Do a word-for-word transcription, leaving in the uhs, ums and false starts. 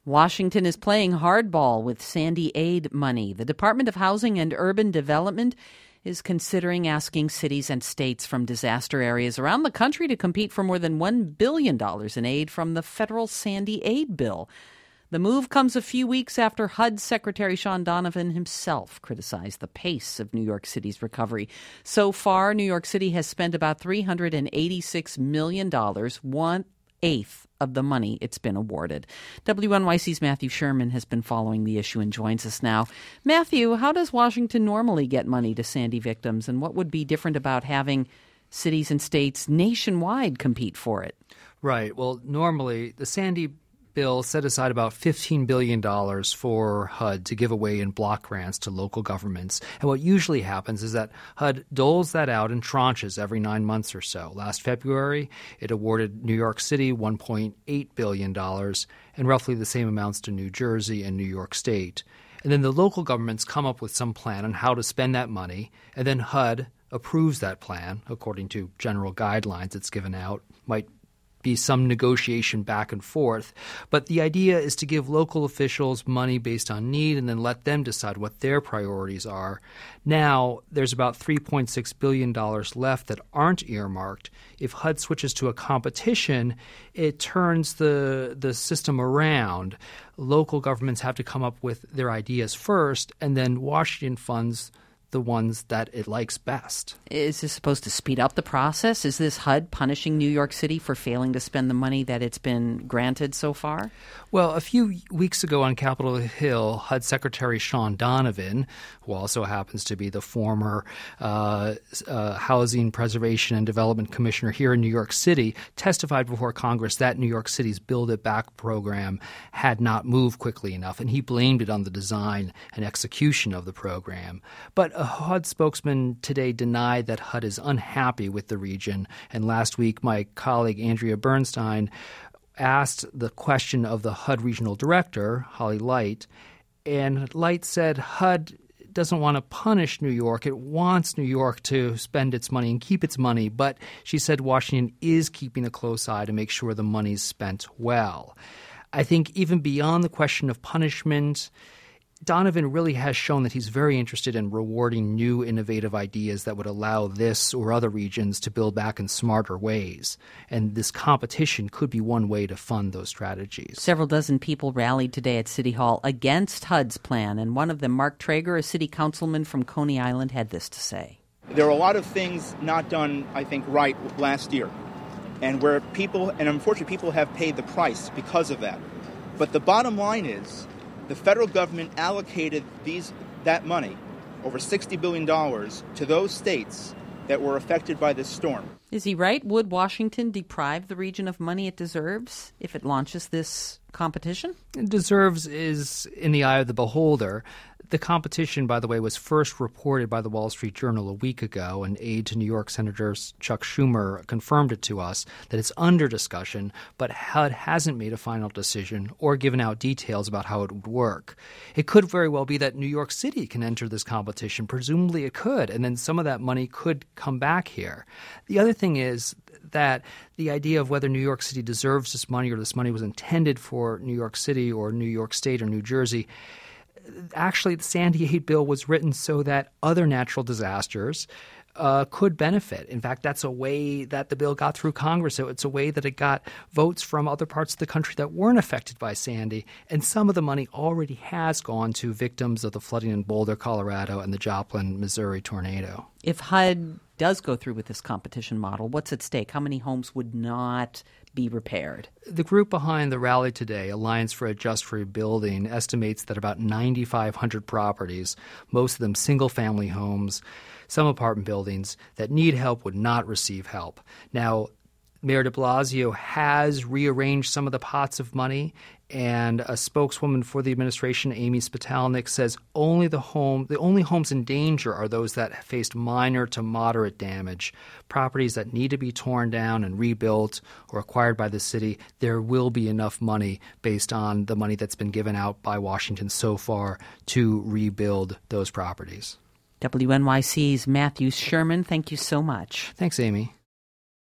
Washington is playing hardball with Sandy aid money. The Department of Housing and Urban Development is considering asking cities and states from disaster areas around the country to compete for more than one billion dollars in aid from the federal Sandy aid bill. The move comes a few weeks after H U D Secretary Sean Donovan himself criticized the pace of New York City's recovery. So far, New York City has spent about three hundred eighty-six million dollars, one-eighth of the money it's been awarded. W N Y C's Matthew Sherman has been following the issue and joins us now. Matthew, how does Washington normally get money to Sandy victims, and what would be different about having cities and states nationwide compete for it? Right. Well, normally the Sandy bill set aside about fifteen billion dollars for H U D to give away in block grants to local governments. And what usually happens is that H U D doles that out in tranches every nine months or so. Last February, it awarded New York City one point eight billion dollars and roughly the same amounts to New Jersey and New York State. And then the local governments come up with some plan on how to spend that money, and then H U D approves that plan according to general guidelines it's given out. Might be some negotiation back and forth. But the idea is to give local officials money based on need and then let them decide what their priorities are. Now, there's about three point six billion dollars left that aren't earmarked. If H U D switches to a competition, it turns the, the system around. Local governments have to come up with their ideas first, and then Washington funds the ones that it likes best. Is this supposed to speed up the process? Is this H U D punishing New York City for failing to spend the money that it's been granted so far? Well, a few weeks ago on Capitol Hill, H U D Secretary Sean Donovan, who also happens to be the former uh, uh, Housing Preservation and Development Commissioner here in New York City, testified before Congress that New York City's Build It Back program had not moved quickly enough, and he blamed it on the design and execution of the program. But a H U D spokesman today denied that H U D is unhappy with the region. And last week, my colleague Andrea Bernstein asked the question of the H U D regional director, Holly Light, and Light said H U D doesn't want to punish New York. It wants New York to spend its money and keep its money. But she said Washington is keeping a close eye to make sure the money's spent well. I think even beyond the question of punishment, Donovan really has shown that he's very interested in rewarding new innovative ideas that would allow this or other regions to build back in smarter ways. And this competition could be one way to fund those strategies. Several dozen people rallied today at City Hall against H U D's plan, and one of them, Mark Traeger, a city councilman from Coney Island, had this to say. There are a lot of things not done, I think, right last year, and where people, and unfortunately people have paid the price because of that. But the bottom line is, the federal government allocated these that money, over sixty billion dollars, to those states that were affected by this storm. Is he right? Would Washington deprive the region of money it deserves if it launches this competition? It deserves is in the eye of the beholder. The competition, by the way, was first reported by the Wall Street Journal a week ago, and aide to New York Senator Chuck Schumer confirmed it to us that it's under discussion, but H U D hasn't made a final decision or given out details about how it would work. It could very well be that New York City can enter this competition. Presumably it could, and then some of that money could come back here. The other thing is that the idea of whether New York City deserves this money or this money was intended for New York City or New York State or New Jersey, actually the Sandy aid bill was written so that other natural disasters uh, could benefit. In fact, that's a way that the bill got through Congress. So it's a way that it got votes from other parts of the country that weren't affected by Sandy. And some of the money already has gone to victims of the flooding in Boulder, Colorado, and the Joplin, Missouri tornado. If H U D does go through with this competition model, what's at stake? How many homes would not be repaired? The group behind the rally today, Alliance for a Just Rebuilding, estimates that about nine thousand five hundred properties, most of them single-family homes, some apartment buildings, that need help would not receive help. Now, Mayor de Blasio has rearranged some of the pots of money, and a spokeswoman for the administration, Amy Spitalnik, says only the home, the only homes in danger are those that faced minor to moderate damage. Properties that need to be torn down and rebuilt or acquired by the city, there will be enough money based on the money that's been given out by Washington so far to rebuild those properties. W N Y C's Matthew Sherman, thank you so much. Thanks, Amy.